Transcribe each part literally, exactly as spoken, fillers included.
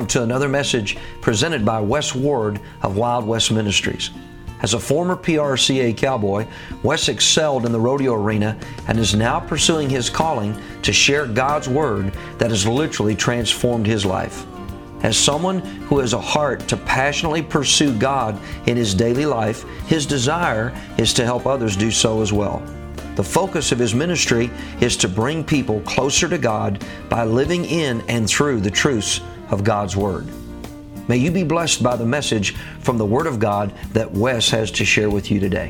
welcome to another message presented by Wes Ward of Wild West Ministries. As a former P R C A cowboy, Wes excelled in the rodeo arena and is now pursuing his calling to share God's Word that has literally transformed his life. As someone who has a heart to passionately pursue God in his daily life, his desire is to help others do so as well. The focus of his ministry is to bring people closer to God by living in and through the truths of God's Word. May you be blessed by the message from the Word of God that Wes has to share with you today.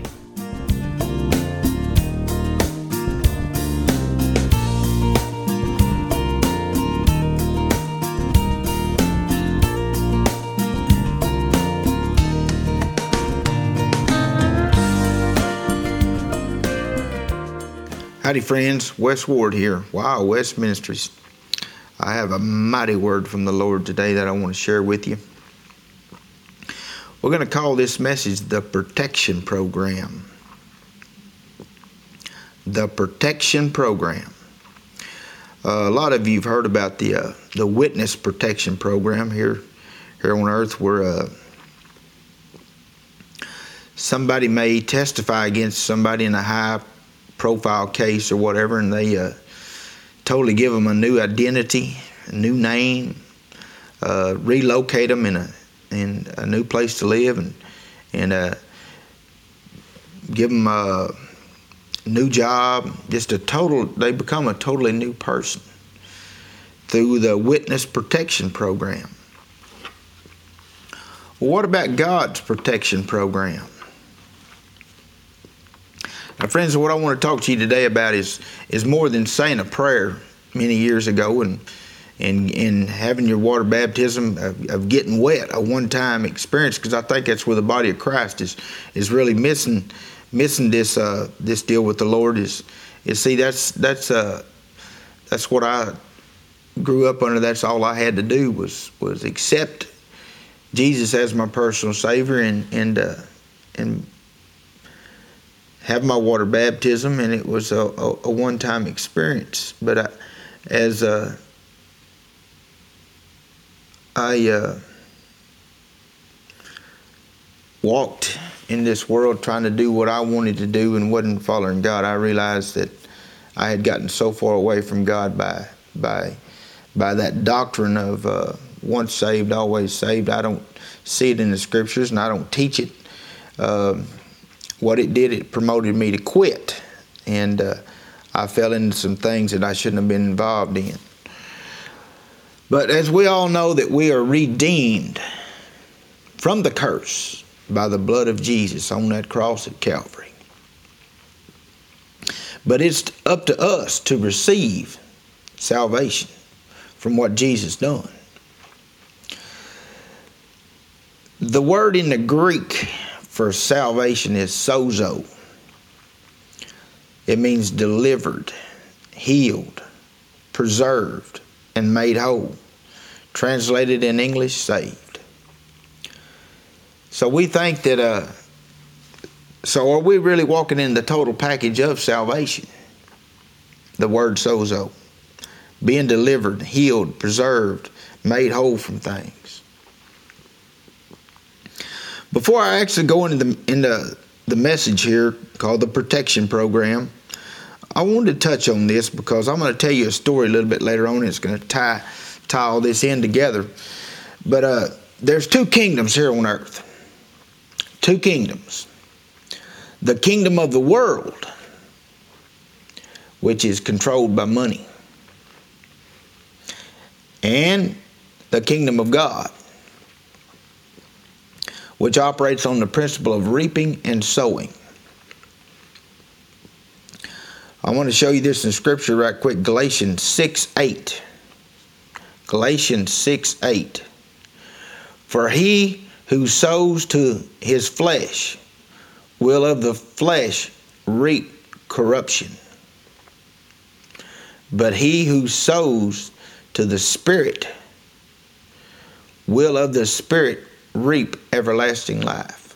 Howdy friends, Wes Ward here, Wild West Ministries. I have a mighty word from the Lord today that I want to share with you. We're going to call this message the Protection Program. The Protection Program. Uh, a lot of you have heard about the uh, the Witness Protection Program here, here on earth, where uh, somebody may testify against somebody in a high profile case or whatever, and they uh, totally give them a new identity, a new name, uh, relocate them in a in a new place to live, and and uh, give them a new job. Just a total, they become a totally new person through the Witness Protection Program. Well, what about God's protection program? Now, friends, what I want to talk to you today about is is more than saying a prayer many years ago and and, and having your water baptism of, of getting wet, a one-time experience, because I think that's where the body of Christ is is really missing missing this uh, this deal with the Lord. Is is see that's that's uh, that's what I grew up under. That's all I had to do was was accept Jesus as my personal Savior and and uh, and. have my water baptism, and it was a, a, a one-time experience. But I, as uh, I uh, walked in this world trying to do what I wanted to do and wasn't following God, I realized that I had gotten so far away from God by by by that doctrine of uh, once saved, always saved. I don't see it in the Scriptures, and I don't teach it. Um, What it did, it promoted me to quit, and uh, I fell into some things that I shouldn't have been involved in. But as we all know that we are redeemed from the curse by the blood of Jesus on that cross at Calvary. But it's up to us to receive salvation from what Jesus done. The word in the Greek for salvation is sozo. It means delivered, healed, preserved, and made whole. Translated in English, saved. So we think that, uh, so are we really walking in the total package of salvation? The word sozo. Being delivered, healed, preserved, made whole from things. Before I actually go into the, into the message here called the Protection Program, I wanted to touch on this because I'm going to tell you a story a little bit later on. It's going to tie tie all this in together. But uh, there's two kingdoms here on earth. Two kingdoms. The kingdom of the world, which is controlled by money, and the kingdom of God, which operates on the principle of reaping and sowing. I want to show you this in Scripture right quick. Galatians six eight. Galatians six eight. For he who sows to his flesh will of the flesh reap corruption. But he who sows to the Spirit will of the Spirit reap everlasting life.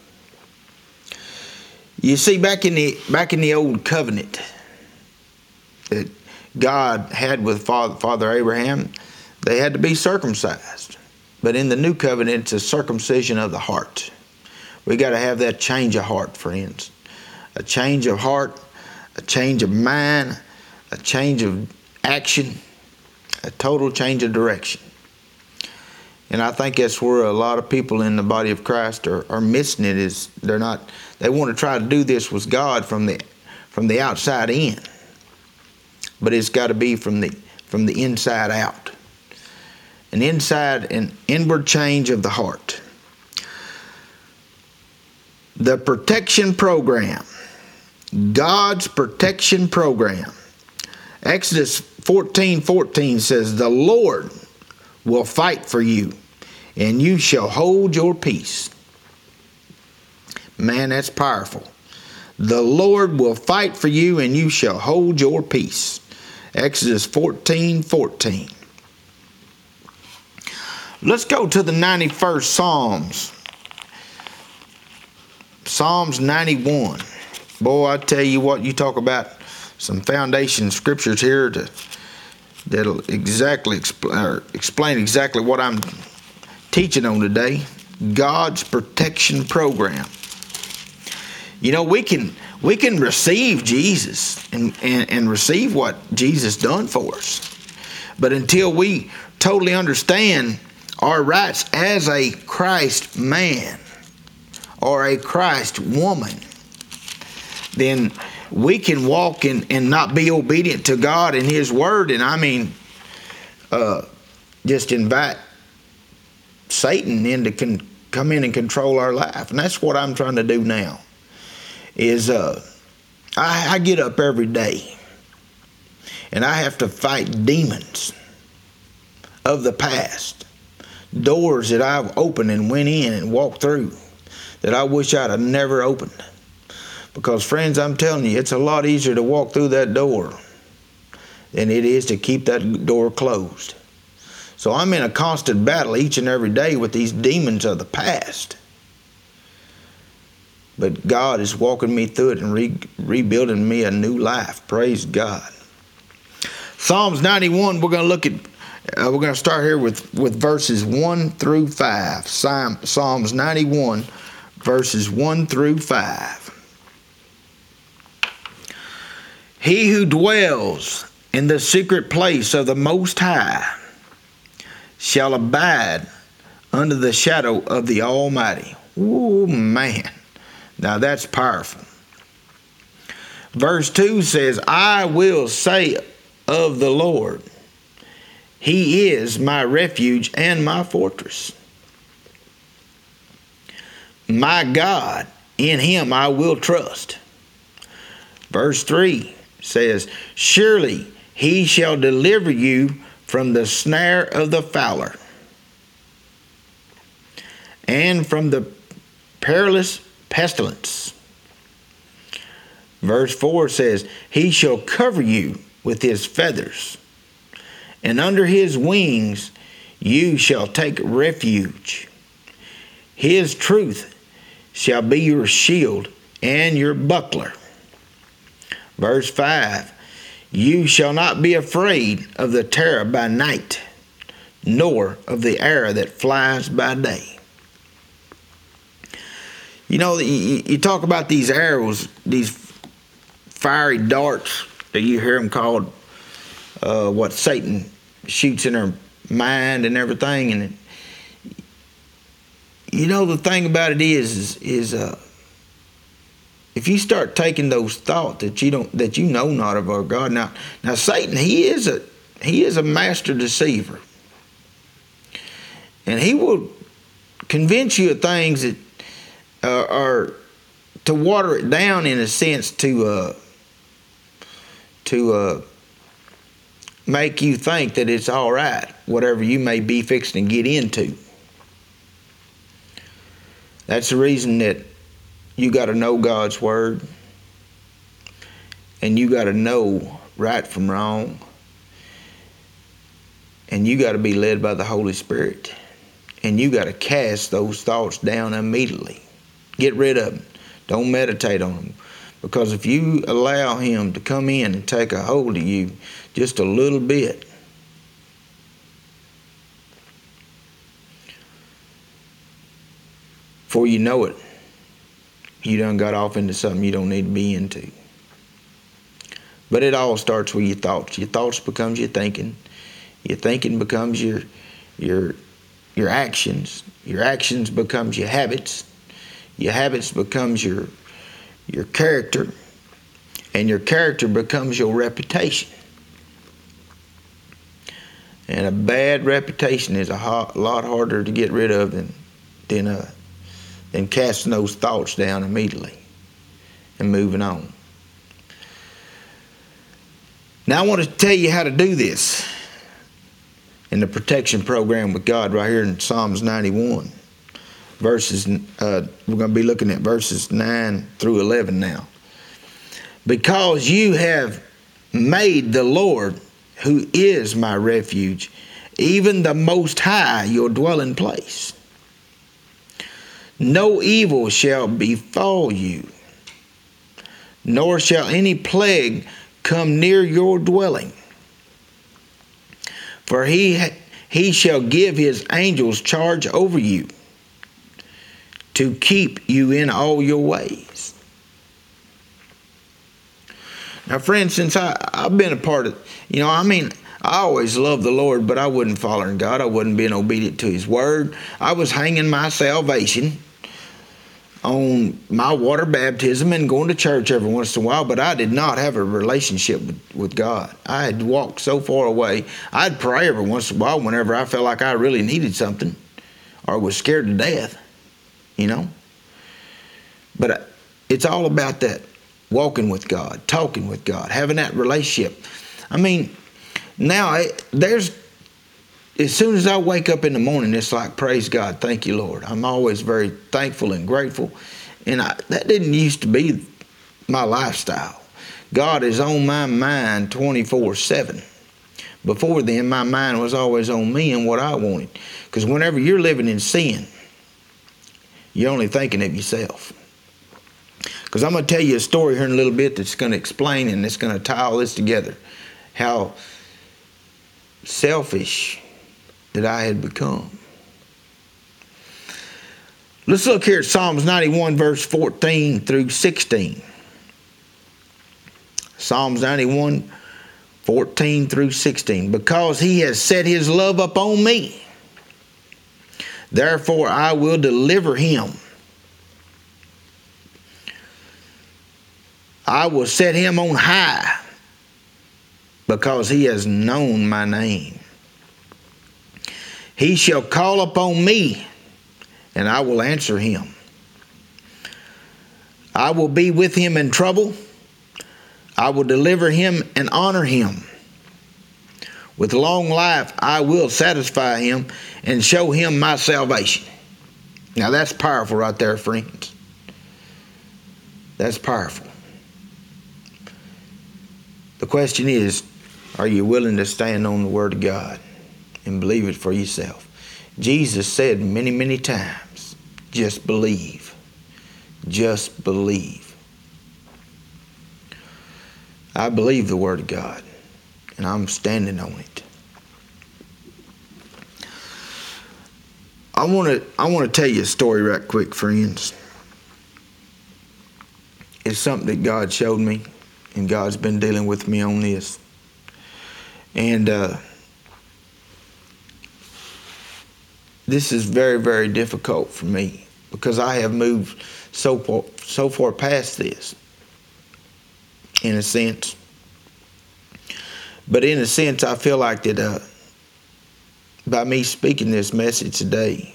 You see, back in the back in the old covenant that God had with Father, Father Abraham, they had to be circumcised. But in the new covenant, it's a circumcision of the heart. We got to have that change of heart, friends. A change of heart, a change of mind, a change of action, a total change of direction. And I think that's where a lot of people in the body of Christ are, are missing it. Is they're not. They want to try to do this with God from the from the outside in, but it's got to be from the from the inside out. An inside and inward change of the heart. The protection program. God's protection program. Exodus fourteen fourteen says, "The Lord will fight for you, and you shall hold your peace." Man, that's powerful. The Lord will fight for you, and you shall hold your peace. Exodus fourteen fourteen. Let's go to the ninety-first Psalms. Psalms ninety-one. Boy, I tell you what, you talk about some foundation scriptures here to, that'll exactly expl- explain exactly what I'm teaching on today. God's protection program. You know, we can we can receive Jesus and, and, and receive what Jesus done for us. But until we totally understand our rights as a Christ man or a Christ woman, then we can walk in and not be obedient to God and His Word. And I mean, uh, just invite Satan in to con- come in and control our life. And that's what I'm trying to do now. Is uh, I, I get up every day and I have to fight demons of the past. Doors that I've opened and went in and walked through that I wish I'd have never opened. Because, friends, I'm telling you, it's a lot easier to walk through that door than it is to keep that door closed. So I'm in a constant battle each and every day with these demons of the past. But God is walking me through it and re- rebuilding me a new life. Praise God. Psalms ninety-one, we're going to look at, uh, we're going to start here with, with verses one through five. Psalms ninety-one, verses one through five. He who dwells in the secret place of the Most High shall abide under the shadow of the Almighty. Oh, man. Now that's powerful. Verse two says, I will say of the Lord, He is my refuge and my fortress. My God, in Him I will trust. Verse three says, surely He shall deliver you from the snare of the fowler and from the perilous pestilence. Verse four says, He shall cover you with His feathers, and under His wings you shall take refuge. His truth shall be your shield and your buckler. Verse five, you shall not be afraid of the terror by night, nor of the arrow that flies by day. You know, you talk about these arrows, these fiery darts that you hear them called, uh, what Satan shoots in our mind and everything. And you know, the thing about it is, is, is uh, if you start taking those thoughts that you don't, that you know not of our God. Now, now Satan, he is a he is a master deceiver, and he will convince you of things that uh, are to water it down in a sense to uh, to uh, make you think that it's all right, whatever you may be fixing to get into. That's the reason that you got to know God's Word, and you got to know right from wrong, and you got to be led by the Holy Spirit, and you got to cast those thoughts down immediately. Get rid of them. Don't meditate on them, because if you allow Him to come in and take a hold of you just a little bit, before you know it, you done got off into something you don't need to be into. But it all starts with your thoughts. Your thoughts becomes your thinking. Your thinking becomes your your your actions. Your actions becomes your habits. Your habits becomes your your character. And your character becomes your reputation. And a bad reputation is a hot, lot harder to get rid of than than uh, than casting those thoughts down immediately and moving on. Now I want to tell you how to do this in the protection program with God right here in Psalms ninety-one. Verses, uh, we're going to be looking at verses nine through eleven now. Because you have made the Lord, who is my refuge, even the Most High, your dwelling place. No evil shall befall you, nor shall any plague come near your dwelling. For he, he shall give his angels charge over you, to keep you in all your ways. Now, friends, since I, I've been a part of, you know, I mean, I always loved the Lord, but I wasn't following God. I wasn't being obedient to His Word. I was hanging my salvation on my water baptism and going to church every once in a while, but I did not have a relationship with, with God. I had walked so far away. I'd pray every once in a while whenever I felt like I really needed something or was scared to death, you know. But it's all about that. Walking with God, talking with God, having that relationship. I mean, now I, there's, as soon as I wake up in the morning, it's like, praise God, thank you, Lord. I'm always very thankful and grateful. And I, that didn't used to be my lifestyle. God is on my mind twenty-four seven. Before then, my mind was always on me and what I wanted. Because whenever you're living in sin, you're only thinking of yourself. Because I'm going to tell you a story here in a little bit that's going to explain and it's going to tie all this together. How selfish that I had become. Let's look here at Psalms ninety-one, verse fourteen through sixteen. Psalms ninety-one, fourteen through sixteen. Because he has set his love upon me, therefore I will deliver him. I will set him on high, because he has known my name. He shall call upon me, and I will answer him. I will be with him in trouble. I will deliver him and honor him. With long life I will satisfy him and show him my salvation. Now that's powerful right there, friends. That's powerful. The question is, are you willing to stand on the Word of God and believe it for yourself? Jesus said many, many times, just believe. Just believe. I believe the Word of God, and I'm standing on it. I want to I want to tell you a story right quick, friends. It's something that God showed me. And God's been dealing with me on this. And uh, this is very, very difficult for me because I have moved so far, so far past this, in a sense. But in a sense, I feel like that uh, by me speaking this message today,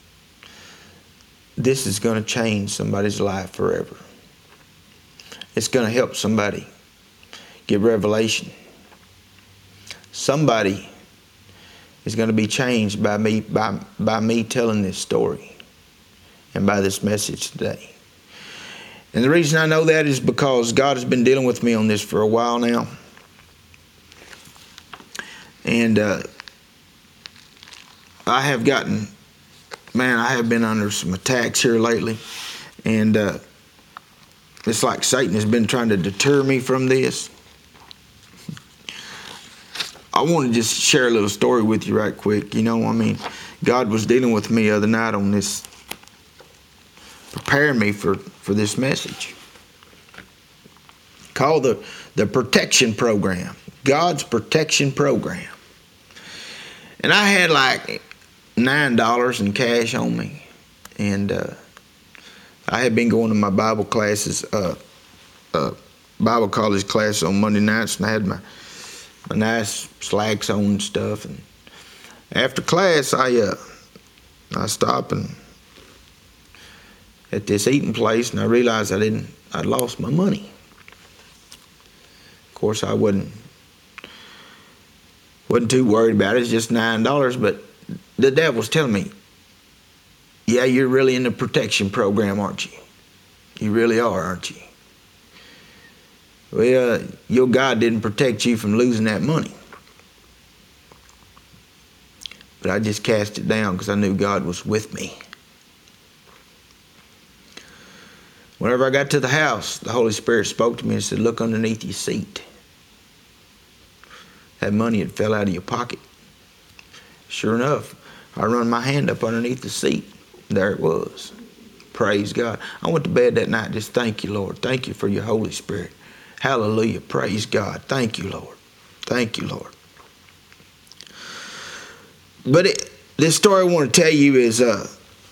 this is going to change somebody's life forever. It's going to help somebody get revelation. Somebody is going to be changed by me by, by me telling this story and by this message today. And the reason I know that is because God has been dealing with me on this for a while now. And uh, I have gotten, man, I have been under some attacks here lately. And uh, it's like Satan has been trying to deter me from this. I want to just share a little story with you right quick. You know, I mean, God was dealing with me the other night on this preparing me for, for this message. Called the, the Protection Program. God's Protection Program. And I had like nine dollars in cash on me. And uh, I had been going to my Bible classes, uh, uh, Bible college class on Monday nights, and I had my, my nice slacks on and stuff. And after class, I uh, I stopped and at this eating place, and I realized I didn't, I'd lost my money. Of course, I wasn't wasn't too worried about it. It's just nine dollars, but the devil's telling me, yeah, you're really in the protection program, aren't you? You really are, aren't you? Well, your God didn't protect you from losing that money. But I just cast it down because I knew God was with me. Whenever I got to the house, the Holy Spirit spoke to me and said, look underneath your seat. That money had fell out of your pocket. Sure enough, I run my hand up underneath the seat. There it was. Praise God. I went to bed that night just thank you, Lord. Thank you for your Holy Spirit. Hallelujah. Praise God. Thank you, Lord. Thank you, Lord. But it, this story I want to tell you is uh,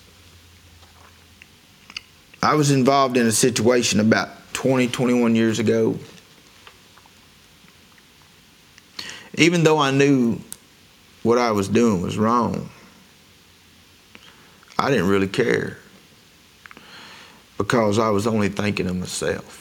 I was involved in a situation about twenty, twenty-one years ago. Even though I knew what I was doing was wrong, I didn't really care because I was only thinking of myself.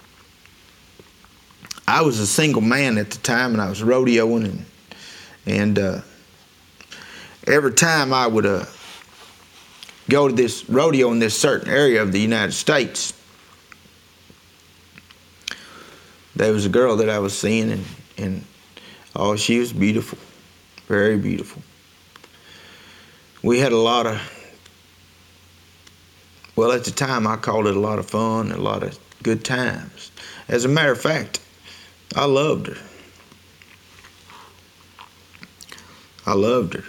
I was a single man at the time, and I was rodeoing, and and uh, every time I would uh, go to this rodeo in this certain area of the United States, there was a girl that I was seeing, and, and oh, she was beautiful, very beautiful. We had a lot of, well, at the time I called it a lot of fun, a lot of good times. As a matter of fact, I loved her. I loved her.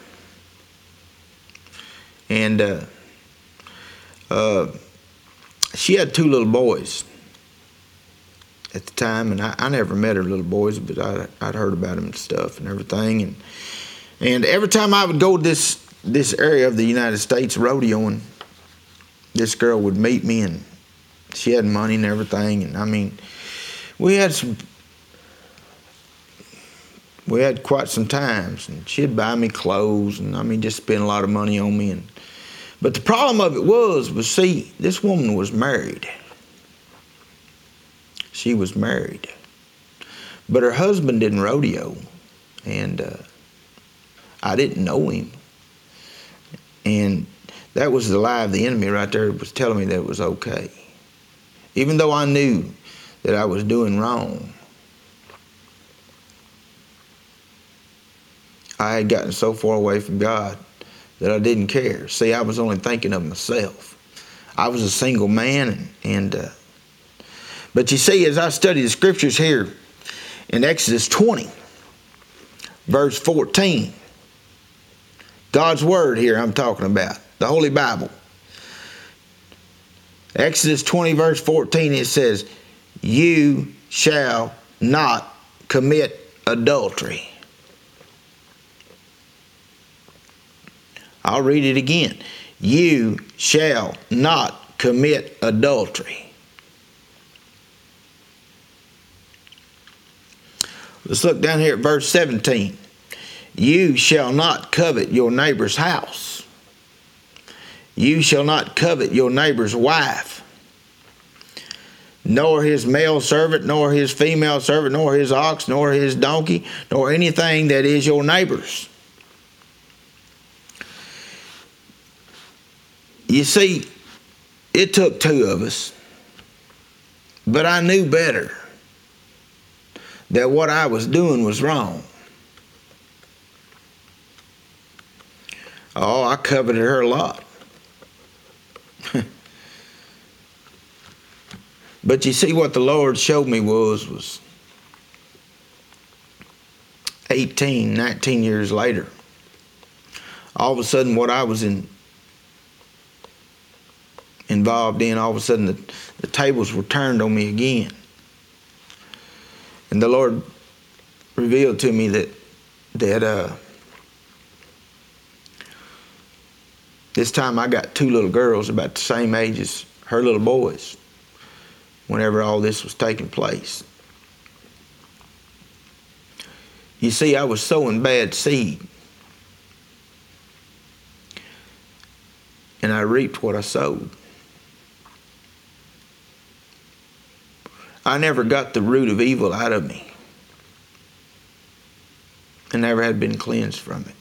And uh, uh, she had two little boys at the time, and I, I never met her little boys, but I, I'd heard about them and stuff and everything. And and every time I would go to this this area of the United States rodeoing, this girl would meet me, and she had money and everything. And I mean, we had some. We had quite some times, and she'd buy me clothes, and I mean, just spend a lot of money on me. And but the problem of it was, was see, this woman was married. She was married, but her husband didn't rodeo, and uh, I didn't know him. And that was the lie of the enemy right there. It was telling me that it was okay, even though I knew that I was doing wrong. I had gotten so far away from God that I didn't care. See, I was only thinking of myself. I was a single man, and, and uh, but you see, as I study the scriptures here in Exodus twenty, verse fourteen, God's word here I'm talking about, the Holy Bible. Exodus twenty, verse fourteen, it says, you shall not commit adultery. I'll read it again. You shall not commit adultery. Let's look down here at verse seventeen. You shall not covet your neighbor's house. You shall not covet your neighbor's wife, nor his male servant, nor his female servant, nor his ox, nor his donkey, nor anything that is your neighbor's. You see, it took two of us, but I knew better that what I was doing was wrong. Oh, I coveted her a lot. But you see, what the Lord showed me was, was eighteen, nineteen years later, all of a sudden what I was in involved in, all of a sudden the, the tables were turned on me again. And the Lord revealed to me that that uh, this time I got two little girls about the same age as her little boys whenever all this was taking place. You see, I was sowing bad seed, and I reaped what I sowed. I never got the root of evil out of me. I never had been cleansed from it.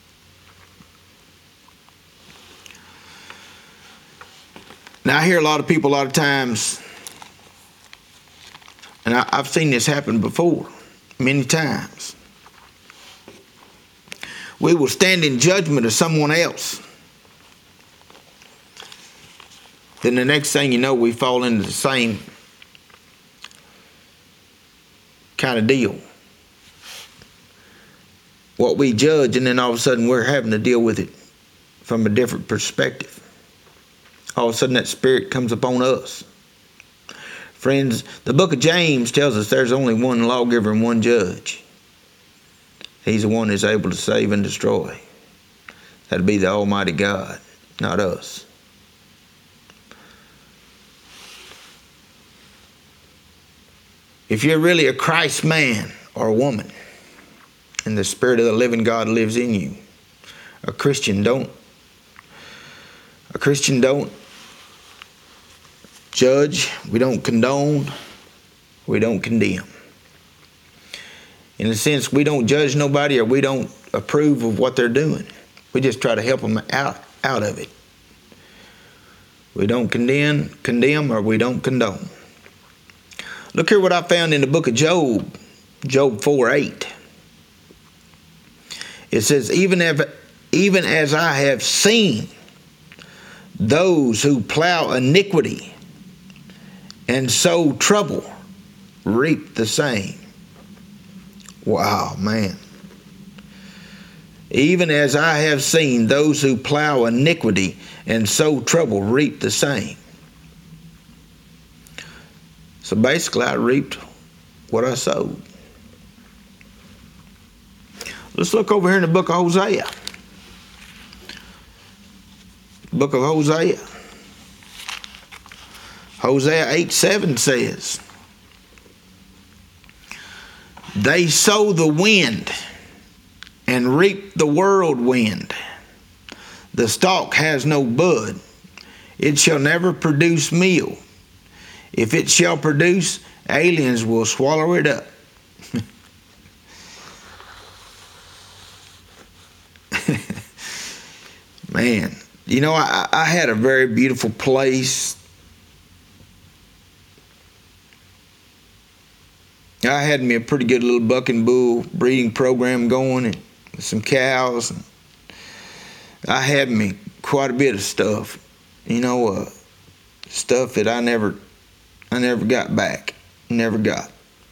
Now, I hear a lot of people a lot of times, and I, I've seen this happen before, many times. We will stand in judgment of someone else. Then the next thing you know, we fall into the same kind of deal. What we judge, and then all of a sudden we're having to deal with it from a different perspective. All of a sudden that spirit comes upon us. Friends, the book of James tells us there's only one lawgiver and one judge. He's the one that's able to save and destroy. That'd be the Almighty God, not us. If you're really a Christ man or a woman, and the Spirit of the living God lives in you, a Christian don't, a Christian don't judge, we don't condone, we don't condemn. In a sense, we don't judge nobody or we don't approve of what they're doing. We just try to help them out, out of it. We don't condemn, condemn or we don't condone. Look here what I found in the book of Job, Job four eight. It says, even if, even as I have seen those who plow iniquity and sow trouble reap the same. Wow, man. Even as I have seen those who plow iniquity and sow trouble reap the same. So basically, I reaped what I sowed. Let's look over here in the book of Hosea. Book of Hosea. Hosea eight seven says, they sow the wind and reap the whirlwind. The stalk has no bud. It shall never produce meal. If it shall produce, aliens will swallow it up. Man, you know, I, I had a very beautiful place. I had me a pretty good little buck and bull breeding program going, and some cows. And I had me quite a bit of stuff, you know, uh, stuff that I never, I never got back, never got.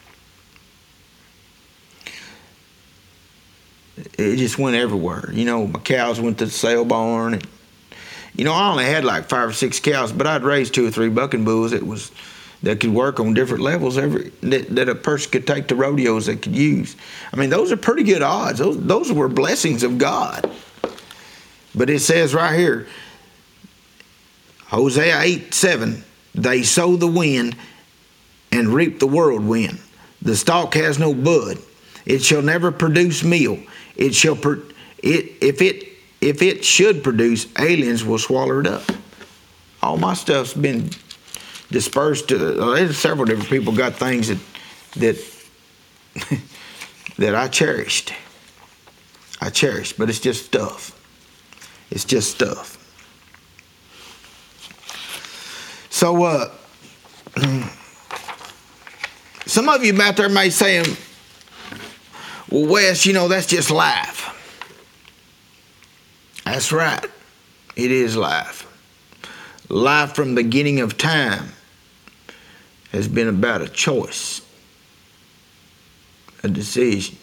It just went everywhere. You know, my cows went to the sale barn, and you know, I only had like five or six cows, but I'd raised two or three bucking bulls that was that could work on different levels every that, that a person could take to rodeos that could use. I mean, those are pretty good odds. Those those were blessings of God. But it says right here, Hosea eight seven, they sow the wind and reap the whirlwind. The stalk has no bud. It shall never produce meal. It shall per, it if it if it should produce, aliens will swallow it up. All my stuff's been dispersed to. There's several different people got things that that that I cherished. I cherished, but it's just stuff. It's just stuff. So, uh, some of you out there may say, well, Wes, you know, that's just life. That's right. It is life. Life from the beginning of time has been about a choice, a decision.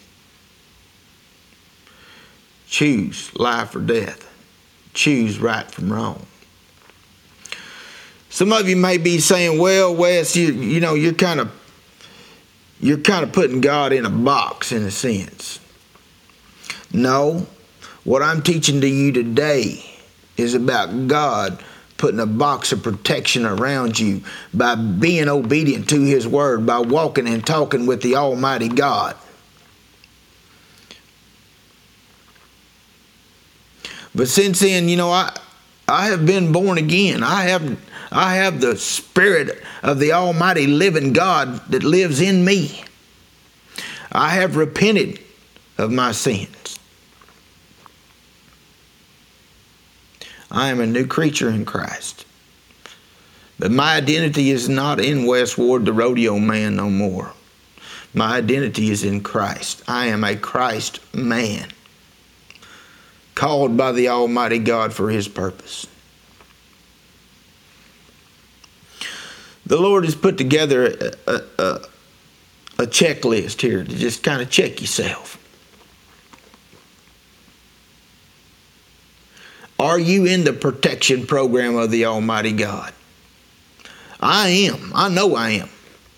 Choose life or death. Choose right from wrong. Some of you may be saying, well, Wes, you, you know, you're kind of you're kind of putting God in a box in a sense. No, what I'm teaching to you today is about God putting a box of protection around you by being obedient to His Word, by walking and talking with the Almighty God. But since then, you know, I I have been born again. I have I have the Spirit of the Almighty living God that lives in me. I have repented of my sins. I am a new creature in Christ. But my identity is not in Wes Ward, the rodeo man, no more. My identity is in Christ. I am a Christ man, called by the Almighty God for His purpose. The Lord has put together a, a, a, a checklist here to just kind of check yourself. Are you in the protection program of the Almighty God? I am. I know I am.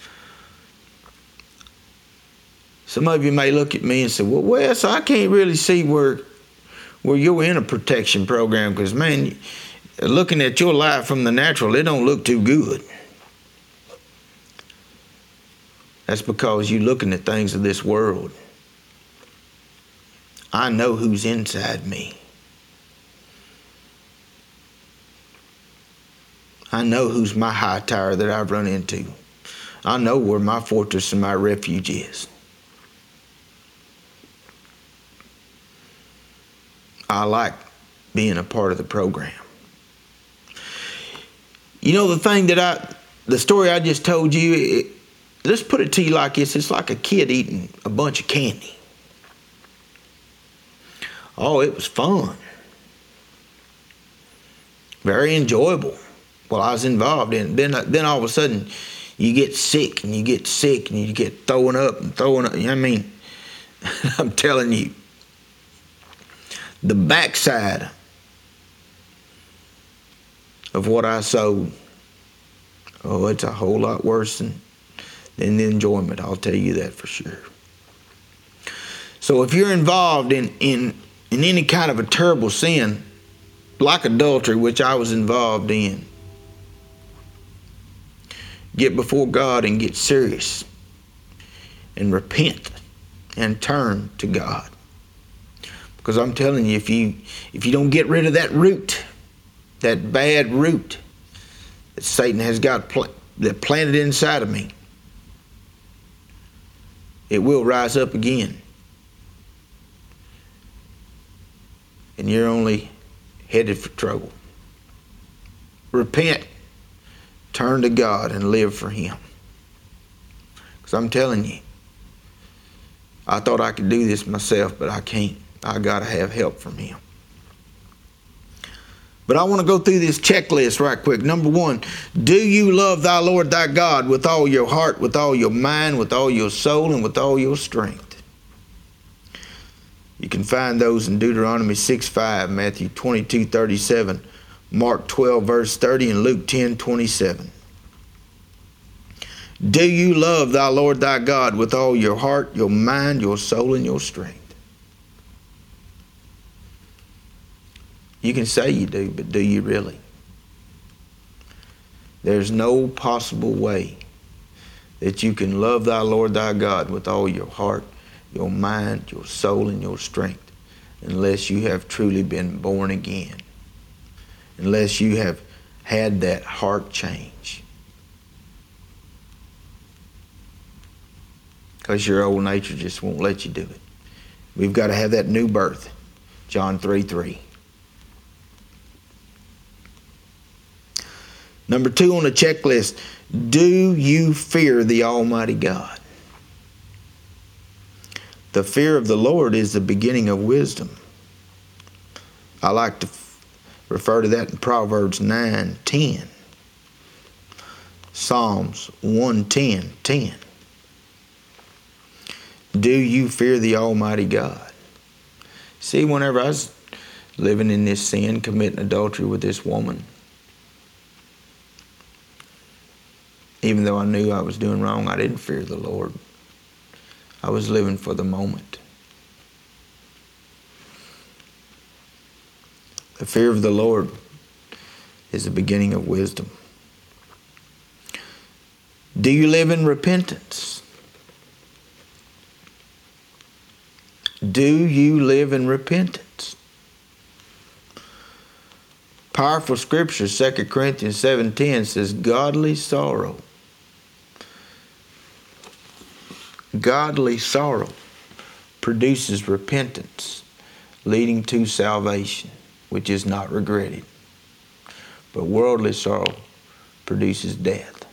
Some of you may look at me and say, well, Wes, I can't really see where, where you're in a protection program because, man, looking at your life from the natural, it don't look too good. That's because you're looking at things of this world. I know who's inside me. I know who's my high tower that I've run into. I know where my fortress and my refuge is. I like being a part of the program. You know, the thing that I, the story I just told you, it, let's put it to you like this. It's like a kid eating a bunch of candy. Oh, it was fun. Very enjoyable. Well, I was involved in it. Then, then all of a sudden, you get sick and you get sick and you get throwing up and throwing up. I mean, I'm telling you, the backside of what I sowed, oh, it's a whole lot worse than, than the enjoyment. I'll tell you that for sure. So if you're involved in, in, in any kind of a terrible sin, like adultery, which I was involved in, get before God and get serious and repent and turn to God. Because I'm telling you, if you if you don't get rid of that root, that bad root that Satan has got pl- that planted inside of me, it will rise up again. And you're only headed for trouble. Repent. Turn to God and live for Him. Because I'm telling you, I thought I could do this myself, but I can't. I got to have help from Him. But I want to go through this checklist right quick. Number one, do you love thy Lord thy God with all your heart, with all your mind, with all your soul, and with all your strength? You can find those in Deuteronomy six five, Matthew twenty-two thirty-seven, Mark twelve verse thirty, and Luke ten twenty-seven. Do you love thy Lord thy God with all your heart, your mind, your soul, and your strength? You can say you do, but do you really? There's no possible way that you can love thy Lord thy God with all your heart, your mind, your soul, and your strength unless you have truly been born again. Unless you have had that heart change. Because your old nature just won't let you do it. We've got to have that new birth. John three three. Number two on the checklist, do you fear the Almighty God? The fear of the Lord is the beginning of wisdom. I like to refer to that in Proverbs nine ten. Psalms one ten ten. Do you fear the Almighty God? See, whenever I was living in this sin, committing adultery with this woman, Even though I knew I was doing wrong, I didn't fear the Lord. I was living for the moment. The fear of the Lord is the beginning of wisdom. Do you live in repentance? Do you live in repentance? Powerful scripture, Second Corinthians seven ten says, godly sorrow. Godly sorrow produces repentance, leading to salvation, which is not regretted. But worldly sorrow produces death.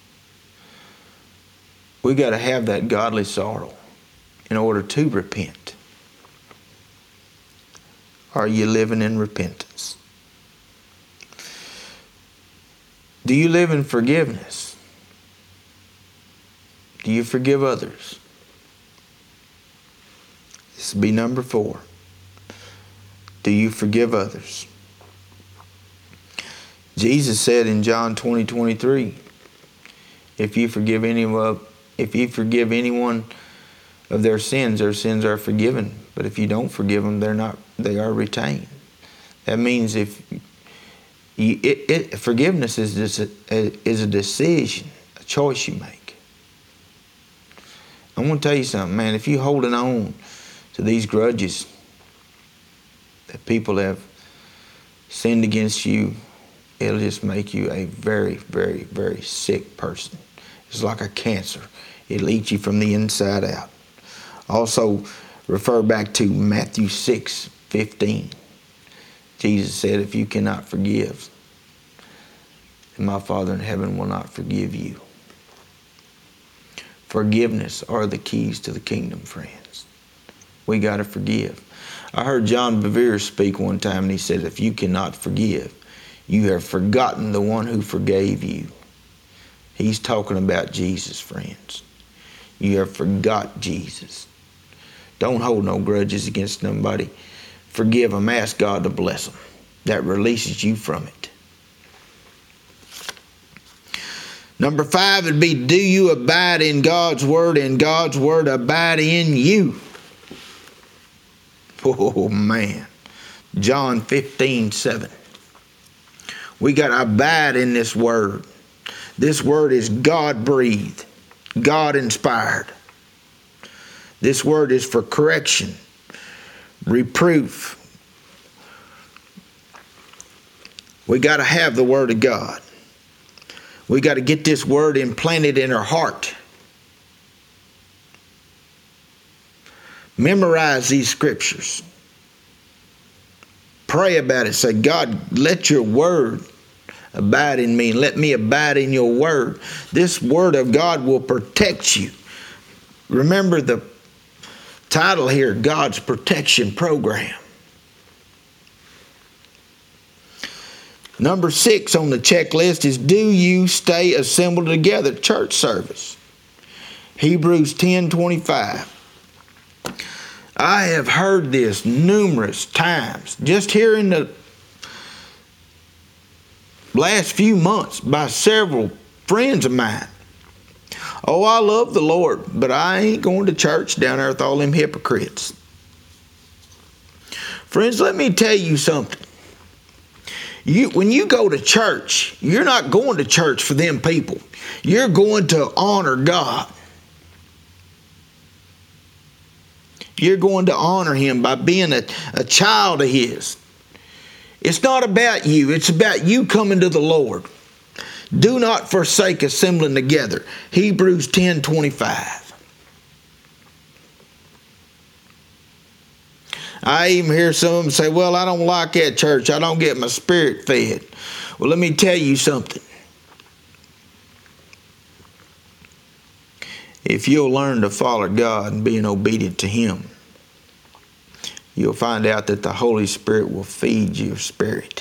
We got to have that godly sorrow in order to repent. Are you living in repentance? Do you live in forgiveness? Do you forgive others? This will be number four. Do you forgive others? Jesus said in John twenty twenty-three, if you forgive anyone, if you forgive anyone of their sins, their sins are forgiven. But if you don't forgive them, they're not. They are retained. That means if you, it, it, forgiveness is just a, is a decision, a choice you make. I want to tell you something, man. If you're holding on to these grudges that people have sinned against you, it'll just make you a very, very, very sick person. It's like a cancer. It'll eat you from the inside out. Also, refer back to Matthew six fifteen. Jesus said, if you cannot forgive, then my Father in heaven will not forgive you. Forgiveness are the keys to the kingdom, friends. We got to forgive. I heard John Bevere speak one time, and he said, if you cannot forgive, you have forgotten the one who forgave you. He's talking about Jesus, friends. You have forgot Jesus. Don't hold no grudges against nobody. Forgive them. Ask God to bless them. That releases you from it. Number five would be, do you abide in God's Word and God's Word abide in you? Oh, man. John fifteen seven. We got to abide in this Word. This Word is God-breathed, God-inspired. This Word is for correction, reproof. We got to have the Word of God. We got to get this Word implanted in our heart. Memorize these scriptures. Pray about it. Say, God, let your Word abide in me, and let me abide in your Word. This Word of God will protect you. Remember the title here, God's Protection Program. Number six on the checklist is, do you stay assembled together? Church service. Hebrews ten twenty-five. I have heard this numerous times, just here in the last few months, by several friends of mine. Oh, I love the Lord, but I ain't going to church down there with all them hypocrites. Friends, let me tell you something. You, when you go to church, you're not going to church for them people. You're going to honor God. You're going to honor Him by being a, a child of His. It's not about you. It's about you coming to the Lord. Do not forsake assembling together. Hebrews ten twenty-five. I even hear some of them say, well, I don't like that church. I don't get my spirit fed. Well, let me tell you something. If you'll learn to follow God and being obedient to Him, you'll find out that the Holy Spirit will feed your spirit.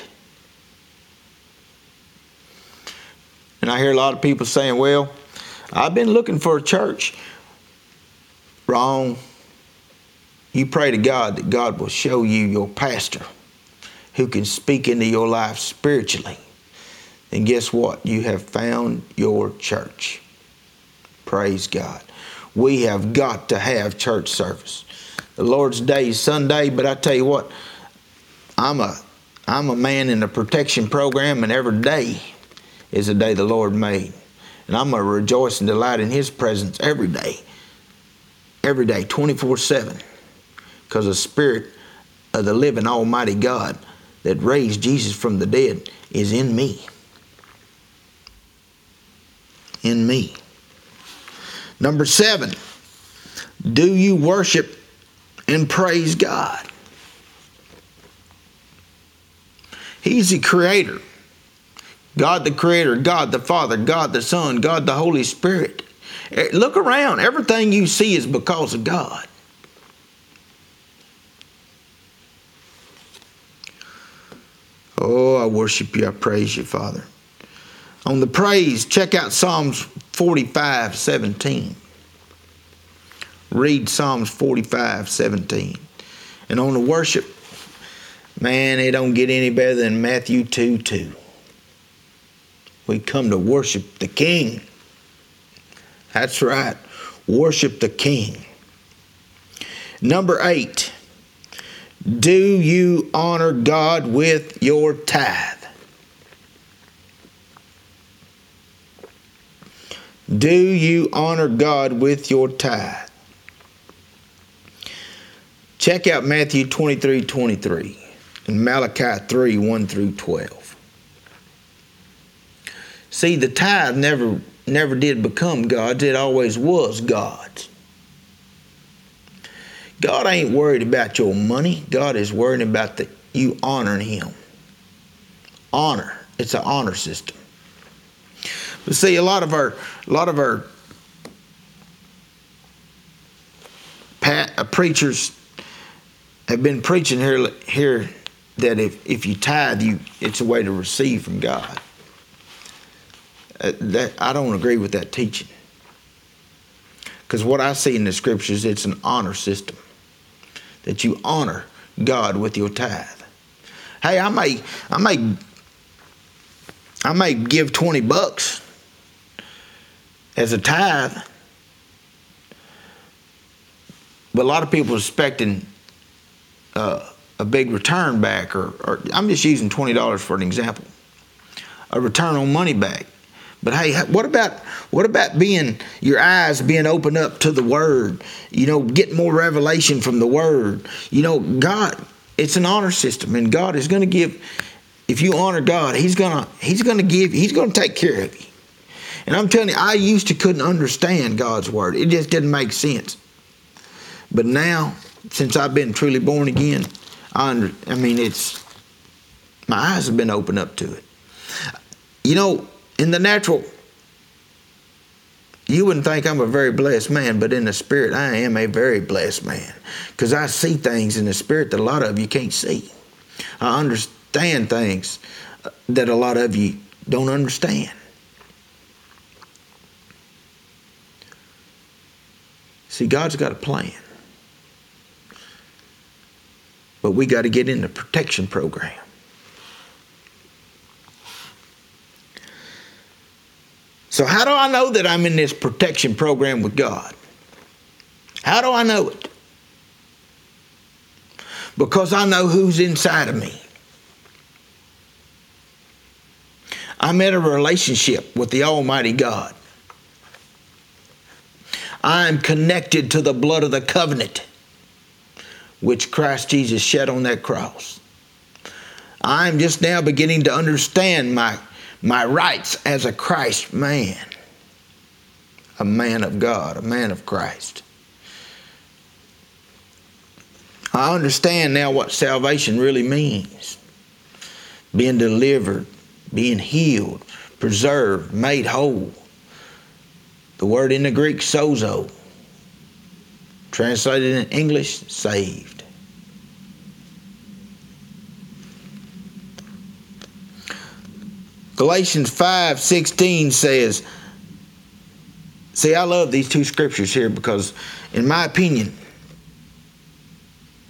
And I hear a lot of people saying, well, I've been looking for a church. Wrong. You pray to God that God will show you your pastor who can speak into your life spiritually. then guess what? You have found your church. Praise God. We have got to have church service. The Lord's Day is Sunday, but I tell you what, I'm a I'm a man in a protection program, and every day is a day the Lord made. And I'm going to rejoice and delight in His presence every day. Every day, twenty-four seven. Because the Spirit of the living Almighty God that raised Jesus from the dead is in me. In me. Number seven, do you worship and praise God? He's the creator. God the creator, God the Father, God the Son, God the Holy Spirit. Look around. Everything you see is because of God. Oh, I worship you. I praise you, Father. On the praise, check out Psalms forty-five seventeen. Read Psalms forty-five seventeen. And on the worship, man, it don't get any better than Matthew two two. We come to worship the King. That's right. Worship the King. Number eight. Do you honor God with your tithe? Do you honor God with your tithe? Check out Matthew twenty-three twenty-three and Malachi three one through twelve. See, the tithe never, never did become God's. It always was God's. God ain't worried about your money. God is worried about the, you honoring Him. Honor. It's an honor system. But see, a lot of our, a lot of our pat, uh, preachers have been preaching here, here that if, if you tithe, you it's a way to receive from God. Uh, that I don't agree with that teaching. Because what I see in the scriptures, it's an honor system. That you honor God with your tithe. Hey, I may, I may, I may give twenty bucks as a tithe, but a lot of people are expecting uh, a big return back, or, or I'm just using twenty dollars for an example, a return on money back. But hey, what about what about being your eyes being opened up to the Word? You know, getting more revelation from the Word. You know, God, it's an honor system, and God is going to give. If you honor God, He's gonna He's gonna give. He's gonna take care of you. And I'm telling you, I used to couldn't understand God's Word. It just didn't make sense. But now, since I've been truly born again, I under, I mean, it's my eyes have been opened up to it. You know. In the natural, you wouldn't think I'm a very blessed man, but in the spirit, I am a very blessed man. Because I see things in the spirit that a lot of you can't see. I understand things that a lot of you don't understand. See, God's got a plan. But we got to get in the protection program. So how do I know that I'm in this protection program with God? How do I know it? Because I know who's inside of me. I'm in a relationship with the Almighty God. I'm connected to the blood of the covenant which Christ Jesus shed on that cross. I'm just now beginning to understand my My rights as a Christ man, a man of God, a man of Christ. I understand now what salvation really means. Being delivered, being healed, preserved, made whole. The word in the Greek, sozo. Translated in English, saved. Galatians five sixteen says, see, I love these two scriptures here because, in my opinion,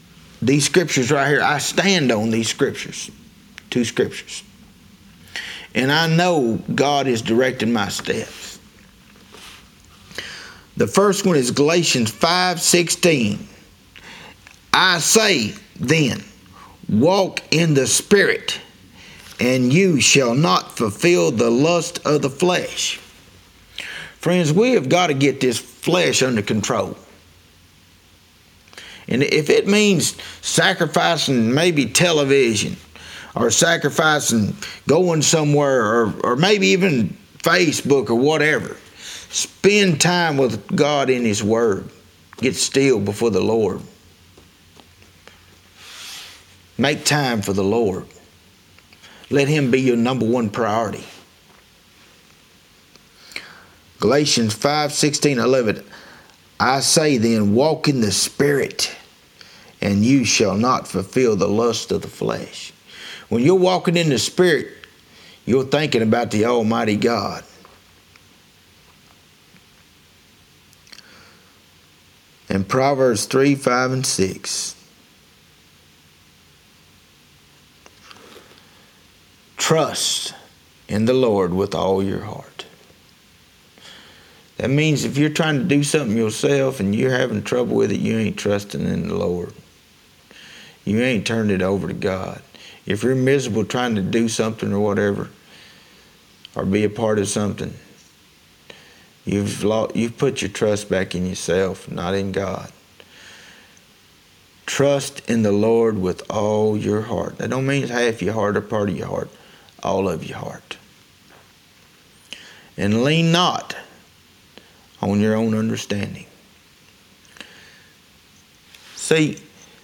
these scriptures right here, I stand on these scriptures, two scriptures. and I know God is directing my steps. The first one is Galatians five sixteen. I say then, walk in the Spirit, and you shall not fulfill the lust of the flesh. Friends, we have got to get this flesh under control. And if it means sacrificing maybe television, or sacrificing going somewhere, or, or maybe even Facebook or whatever, spend time with God in His Word. Get still before the Lord. Make time for the Lord. Let Him be your number one priority. Galatians five sixteen, eleven. I say then, walk in the Spirit, and you shall not fulfill the lust of the flesh. When you're walking in the Spirit, you're thinking about the Almighty God. And Proverbs three, five, and six. Trust in the Lord with all your heart. That means if you're trying to do something yourself and you're having trouble with it, you ain't trusting in the Lord. You ain't turned it over to God. If you're miserable trying to do something or whatever, or be a part of something, you've lost, you've put your trust back in yourself, not in God. Trust in the Lord with all your heart. That don't mean half your heart or part of your heart. All of your heart. And lean not on your own understanding. See,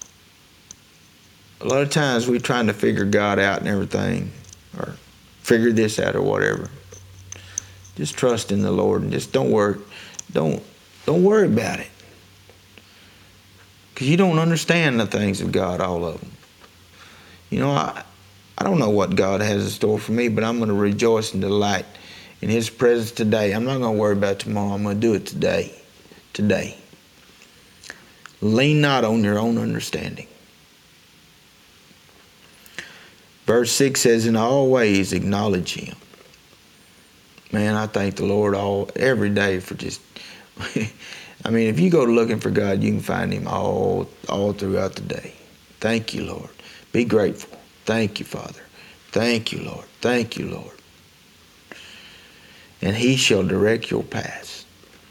a lot of times we're trying to figure God out and everything, or figure this out or whatever. Just trust in the Lord and just don't worry. Don't, don't worry about it. Because you don't understand the things of God, all of them. You know, I, I don't know what God has in store for me, but I'm going to rejoice and delight in His presence today. I'm not going to worry about tomorrow. I'm going to do it today. Today. Lean not on your own understanding. Verse six says, in all ways acknowledge Him. Man, I thank the Lord all every day for just... I mean, if you go looking for God, you can find Him all, all throughout the day. Thank you, Lord. Be grateful. Thank you, Father. Thank you, Lord. Thank you, Lord. And He shall direct your paths.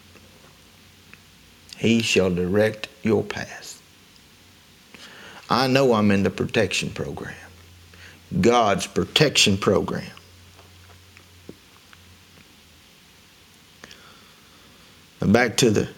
He shall direct your paths. I know I'm in the protection program. God's protection program. And back to the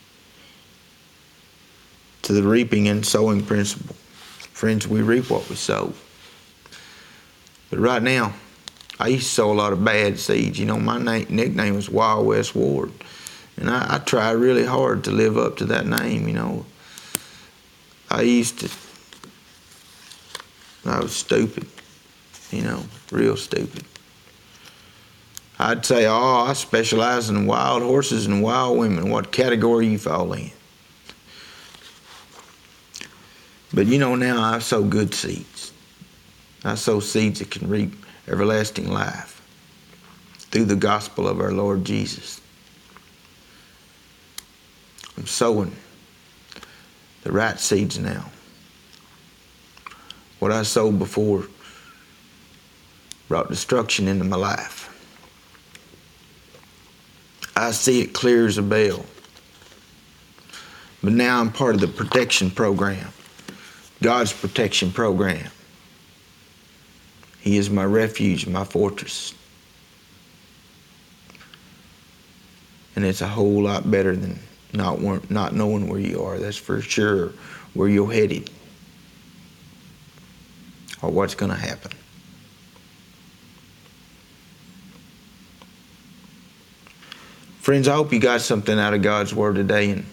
to the reaping and sowing principle. Friends, we reap what we sow. But right now, I used to sow a lot of bad seeds. You know, my name, nickname was Wild West Ward. And I, I tried really hard to live up to that name, you know. I used to, I was stupid, you know, real stupid. I'd say, oh, I specialize in wild horses and wild women. What category you fall in? But you know, now I sow good seeds. I sow seeds that can reap everlasting life through the gospel of our Lord Jesus. I'm sowing the right seeds now. What I sowed before brought destruction into my life. I see it clear as a bell. But now I'm part of the protection program. God's protection program. He is my refuge, my fortress. And it's a whole lot better than not, not knowing where you are. That's for sure where you're headed or what's going to happen. Friends, I hope you got something out of God's Word today. And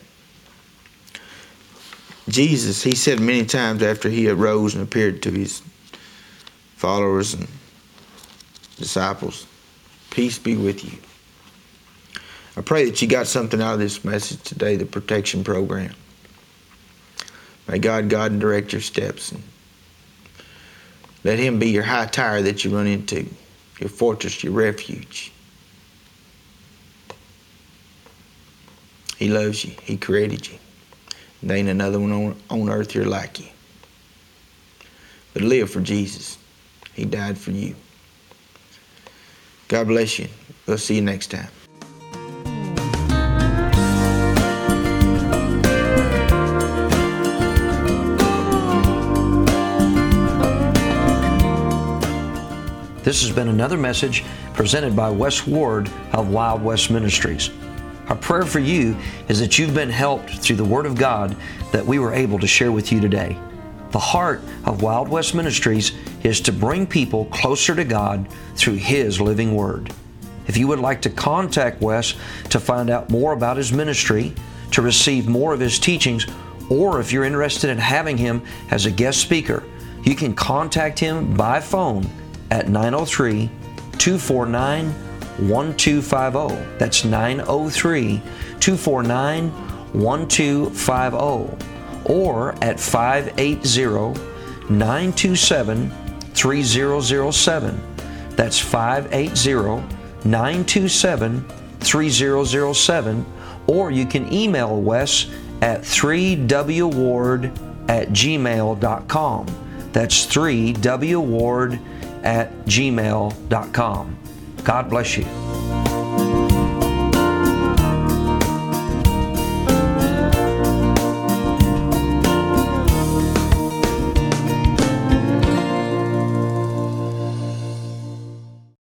Jesus, He said many times after He arose and appeared to His followers and disciples, peace be with you. I pray that you got something out of this message today, the protection program. May God guide and direct your steps. And let Him be your high tire that you run into your fortress, your refuge. He loves you. He created you. There ain't another one on, on earth here like you. But live for Jesus. He died for you. God bless you. We'll see you next time. This has been another message presented by Wes Ward of Wild West Ministries. Our prayer for you is that you've been helped through the Word of God that we were able to share with you today. The heart of Wild West Ministries is to bring people closer to God through His living Word. If you would like to contact Wes to find out more about his ministry, to receive more of his teachings, or if you're interested in having him as a guest speaker, you can contact him by phone at nine oh three, two four nine, one two five oh. That's nine oh three, two four nine, one two five oh. Or at five eight zero, nine two seven, three zero zero seven. That's five eight zero, nine two seven, three zero zero seven. Or you can email Wes at three w ward at gmail dot com. That's three w ward at gmail dot com. God bless you.